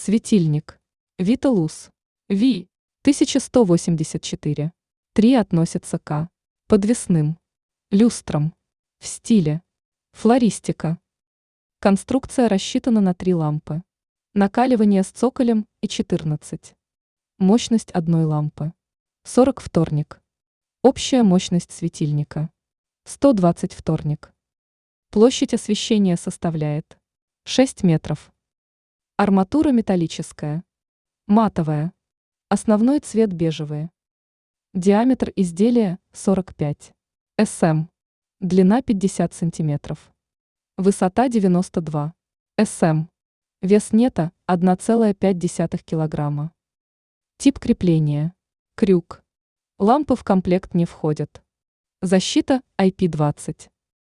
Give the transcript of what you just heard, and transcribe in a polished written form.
Светильник. Виталус. Ви. 1184. 3 относится к подвесным люстрам. В стиле флористика. Конструкция рассчитана на 3 лампы. Накаливание с цоколем и 14. Мощность одной лампы. 40 вторник. Общая мощность светильника. 120 вторник. Площадь освещения составляет 6 метров. Арматура металлическая. Матовая. Основной цвет бежевый. Диаметр изделия 45 см. Длина 50 см. Высота 92 см. Вес нета 1,5 кг. Тип крепления. Крюк. Лампы в комплект не входят. Защита IP20.